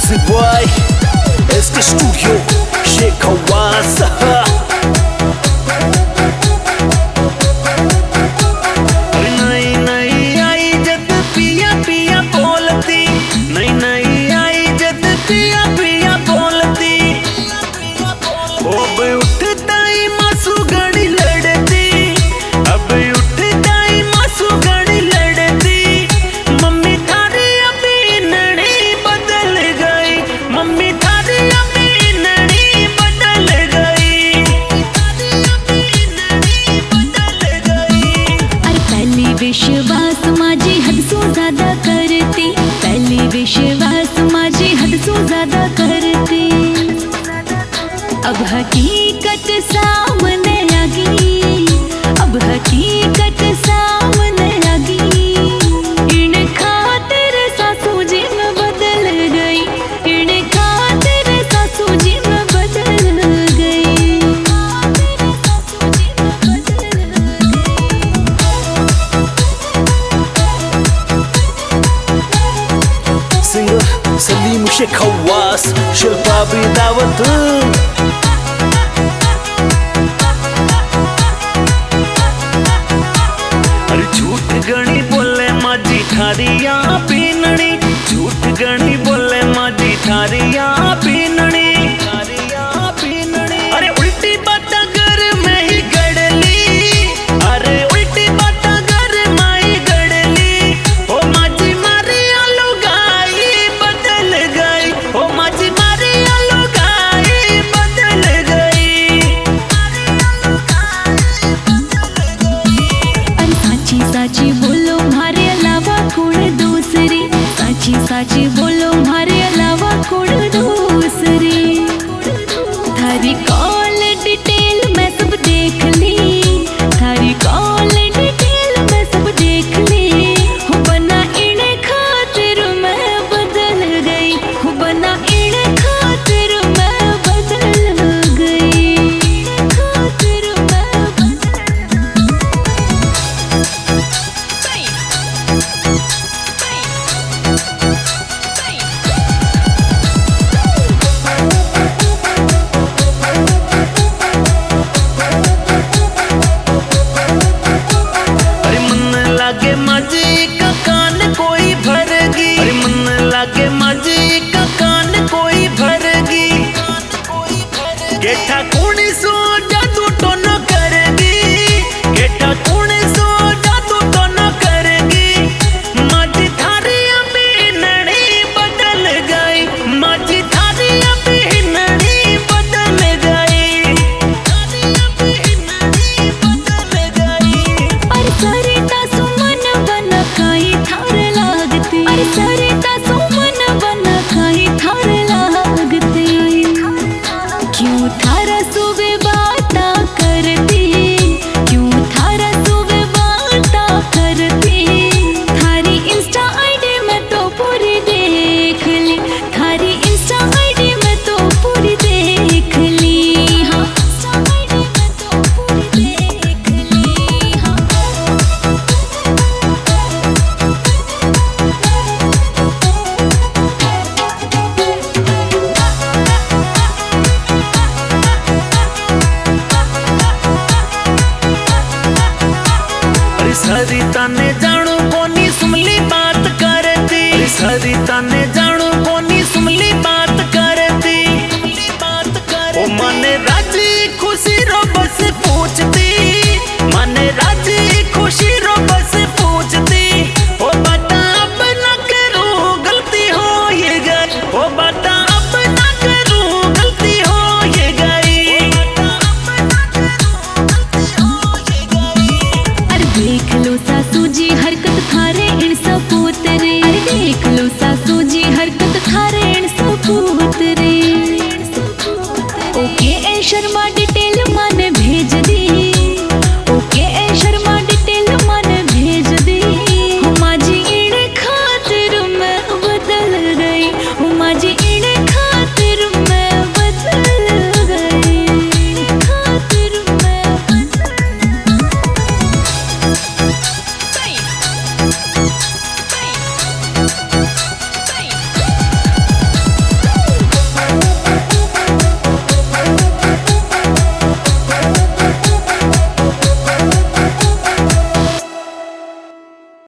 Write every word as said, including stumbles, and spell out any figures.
Music by S K Studio, Sheikh Hawass. नई नई आई जद पिया पिया बोलती, नई नई आई जद पिया पिया बोलती, अब उठता ही मासू घड़ी लड़ती, अब उठता ही मासू घड़ी लड़ती। मम्मी थारी अभी नड़ी बदल गई, मम्मी थारी अभी नड़ी बदल गई, बदल गई। अरे पहली विश्वास माझी हद सो ज्यादा करती, पहली विश्वास माझी हद सो ज्यादा करती। अब हकीकत सामने आ गई, अब हकीकत सामने आ गई। इन खातिर सासू जी में बदल गई, इन खातिर सासू जी में बदल गई। Singer Salim Sheikh Hawass, Shilpa भी दावत। अरे झूठ गणी बोले माझी थारिया पीनणी, झूठ गणी बोले माझी थारिया पीनणी, थारिया पीनणी। अरे उल्टी बात घर में ही गड़ली, अरे उल्टी बात घर में ही गड़ली। ओ माझी मारी आलू गाई बदल गई, ओ माझी मारी आलू गाई बदल गई। अरे साची साची बोलो मारे अलावा कोण दूसरी, साची साची बोलो मारे अलावा कोण दूसरी। थारी कॉल डिटेल मैं सब देख ली, थारी कॉल डिटेल मैं सब देख ली। हो बना इन खातिर मैं बदल गई, हो बना इन खातिर मैं बदल गई, खातिर मैं बदल अरे मन लागे माझी का कान कोई भरगी, अरे मन लागे माझी का कान कोई भरगी। गेठा कुणी सो जादू तो न करगी, गेठा कुणी सो जादू तो न करगी। माझी थारी अभी नड़ी बदल गई, माझी थारी अभी नड़ी बदल गई, थारी अभी नड़ी बदल गई। अरे सरिता सुमन बन काई थार लागती, अरे सरिता सुमन बन काई थार लागती। क्यों थारा सुबह बाता करती, क्यों थारा सुबह बाता करती। थारी इंस्टा आईडी में तो पूरी देख ली, थारी इंस्टा आईडी में तो पूरी देख ली। हाँ इंस्टा आईडी में तो पूरी देख ली। हाँ अरे सरिता ने जाणू कोनी सुमली बात करती, अरे सरिता ने